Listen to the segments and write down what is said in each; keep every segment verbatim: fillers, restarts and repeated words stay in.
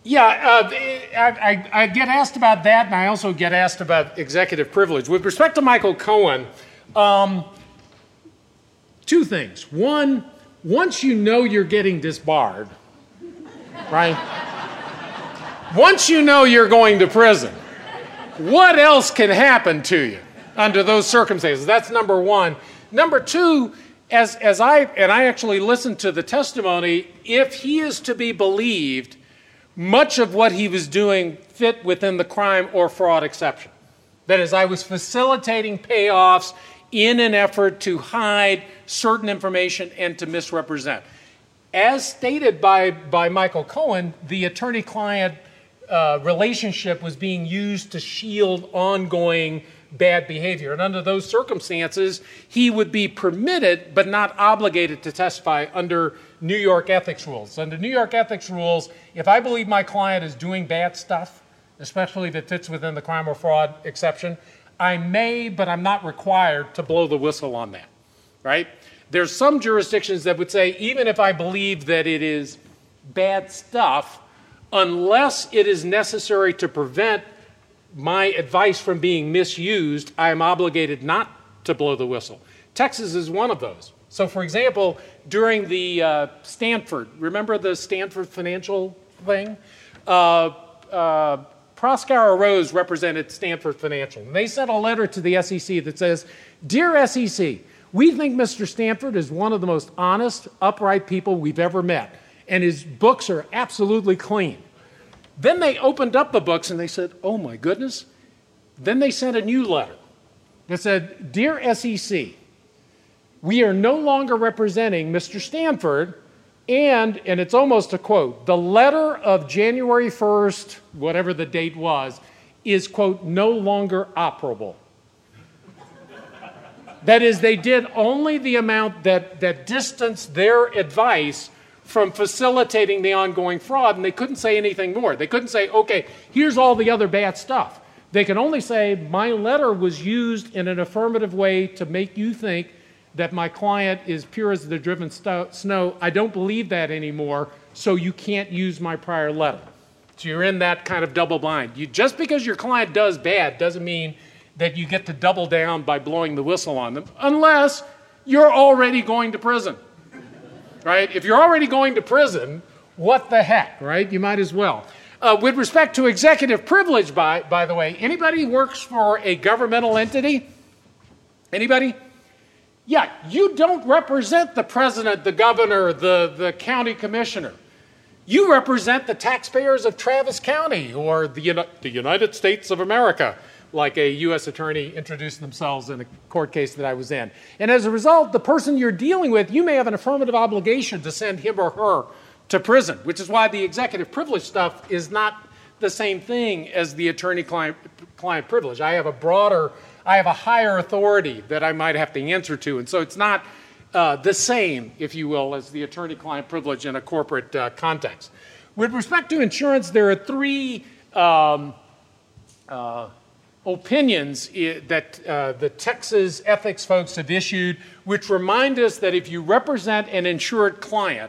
Yeah, uh, I, I, I get asked about that, and I also get asked about executive privilege. With respect to Michael Cohen, um, two things. One, once you know you're getting disbarred, right? Once you know you're going to prison, what else can happen to you under those circumstances? That's number one. Number two, as, as I, and I actually listened to the testimony, if he is to be believed, much of what he was doing fit within the crime or fraud exception. That is, I was facilitating payoffs in an effort to hide certain information and to misrepresent. As stated by, by Michael Cohen, the attorney-client uh, relationship was being used to shield ongoing bad behavior. And under those circumstances, he would be permitted but not obligated to testify under New York ethics rules. Under New York ethics rules, if I believe my client is doing bad stuff, especially if it fits within the crime or fraud exception, I may, but I'm not required to blow the whistle on that, right? There's some jurisdictions that would say, even if I believe that it is bad stuff, unless it is necessary to prevent my advice from being misused, I am obligated not to blow the whistle. Texas is one of those. So, for example, during the uh, Stanford, remember the Stanford financial thing? Uh, uh, Proskauer Rose represented Stanford Financial. And they sent a letter to the S E C that says, "Dear S E C, we think Mister Stanford is one of the most honest, upright people we've ever met, and his books are absolutely clean." Then they opened up the books and they said, "Oh my goodness." Then they sent a new letter that said, "Dear S E C, we are no longer representing Mister Stanford, and," and it's almost a quote, "the letter of January first, whatever the date was, is, quote, no longer operable." That is, they did only the amount that, that distanced their advice from facilitating the ongoing fraud, and they couldn't say anything more. They couldn't say, okay, here's all the other bad stuff. They can only say, my letter was used in an affirmative way to make you think that my client is pure as the driven st- snow. I don't believe that anymore, so you can't use my prior letter. So you're in that kind of double bind. You, just because your client does bad doesn't mean that you get to double down by blowing the whistle on them, unless you're already going to prison. Right? If you're already going to prison, what the heck, right? You might as well. Uh, with respect to executive privilege, by, by the way, anybody works for a governmental entity? Anybody? Yeah, you don't represent the president, the governor, the, the county commissioner. You represent the taxpayers of Travis County or the, the United States of America, like a U S attorney introduced themselves in a court case that I was in. And as a result, the person you're dealing with, you may have an affirmative obligation to send him or her to prison, which is why the executive privilege stuff is not the same thing as the attorney-client client privilege. I have a broader, I have a higher authority that I might have to answer to, and so it's not uh, the same, if you will, as the attorney-client privilege in a corporate uh, context. With respect to insurance, there are three um, uh, opinions that uh, the Texas ethics folks have issued, which remind us that if you represent an insured client,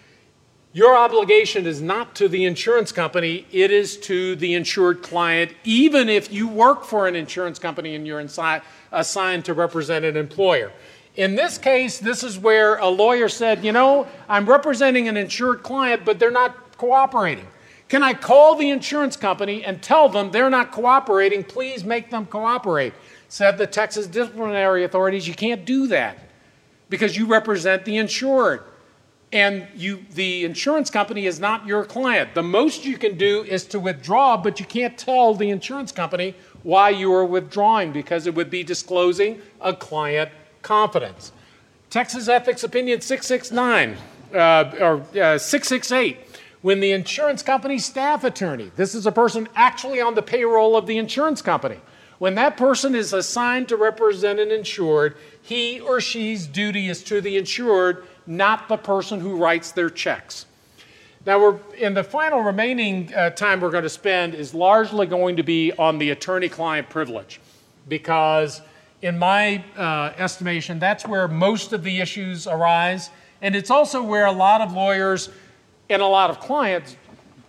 your obligation is not to the insurance company, it is to the insured client, even if you work for an insurance company and you're insi- assigned to represent an employer. In this case, this is where a lawyer said, you know, I'm representing an insured client, but they're not cooperating. Can I call the insurance company and tell them they're not cooperating? Please make them cooperate. Said the Texas disciplinary authorities, you can't do that because you represent the insured. And you, the insurance company is not your client. The most you can do is to withdraw, but you can't tell the insurance company why you are withdrawing because it would be disclosing a client confidence. Texas Ethics Opinion six six nine, uh, or uh, six six eight. When the insurance company staff attorney, this is a person actually on the payroll of the insurance company, when that person is assigned to represent an insured, he or she's duty is to the insured, not the person who writes their checks. Now, we're in the final remaining uh, time we're going to spend is largely going to be on the attorney-client privilege, because in my uh, estimation, that's where most of the issues arise, and it's also where a lot of lawyers and a lot of clients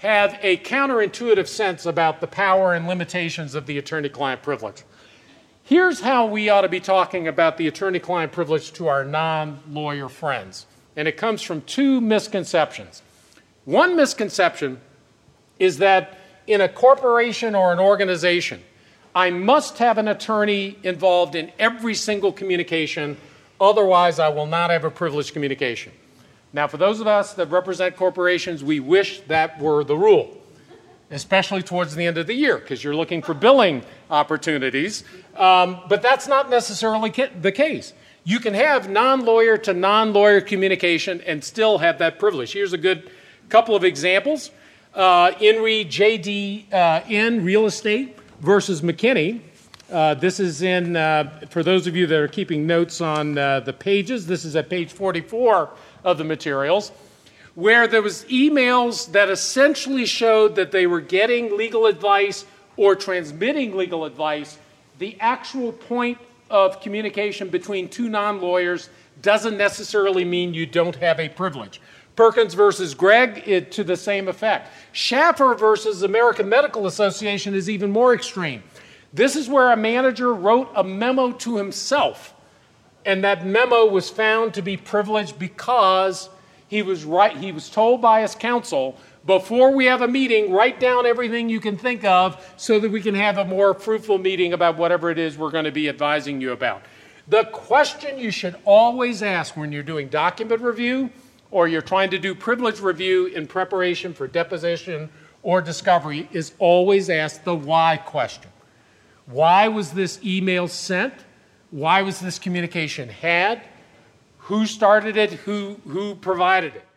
have a counterintuitive sense about the power and limitations of the attorney-client privilege. Here's how we ought to be talking about the attorney-client privilege to our non-lawyer friends. And it comes from two misconceptions. One misconception is that in a corporation or an organization, I must have an attorney involved in every single communication, otherwise I will not have a privileged communication. Now, for those of us that represent corporations, we wish that were the rule, especially towards the end of the year, because you're looking for billing opportunities. Um, but that's not necessarily the case. You can have non-lawyer to non-lawyer communication and still have that privilege. Here's a good couple of examples. Uh, In re J D N Real Estate versus McKinney. Uh, this is in, uh, for those of you that are keeping notes on uh, the pages, this is at page forty-four of the materials, where there was emails that essentially showed that they were getting legal advice or transmitting legal advice. The actual point of communication between two non-lawyers doesn't necessarily mean you don't have a privilege. Perkins versus Gregg, it, to the same effect. Schaffer versus American Medical Association is even more extreme. This is where a manager wrote a memo to himself, and that memo was found to be privileged because he was right. He was told by his counsel, before we have a meeting, write down everything you can think of so that we can have a more fruitful meeting about whatever it is we're going to be advising you about. The question you should always ask when you're doing document review or you're trying to do privilege review in preparation for deposition or discovery is always ask the why question. Why was this email sent? Why was this communication had? Who started it? Who, who provided it?